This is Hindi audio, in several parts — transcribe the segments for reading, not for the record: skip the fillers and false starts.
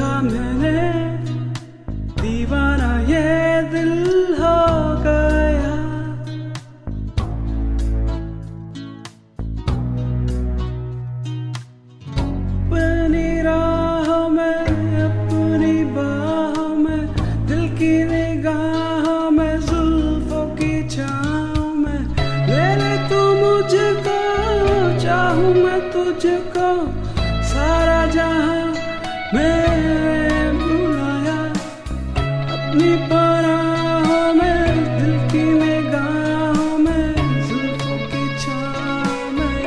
देखा मैंने, दीवाना ये दिल हो गया। अपनी राहों में, अपनी बाहों में, दिल की निगाहों में, जुल्फों की छाँव में, ले ले तू मुझको, चाहूँ मैं तुझको, सारा जहां मैं बुलाया अपनी पनाहों में, दिल की निगाहों में, जुल्फों की छाँव में।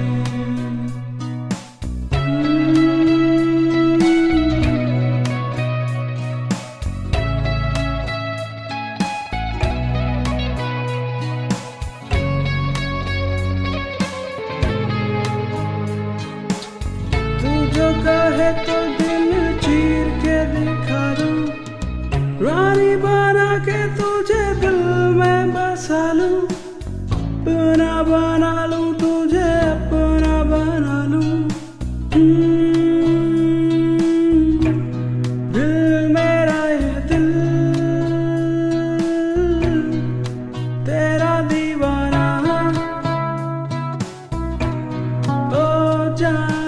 तू जो कहे तो दिल चीर के दिखा दूं, रानी बना के तुझे दिल में बसा लूं, अपना बना लूं, तुझे अपना बना लूं। दिल मेरा ये दिल, तेरा दीवाना, ओ जान।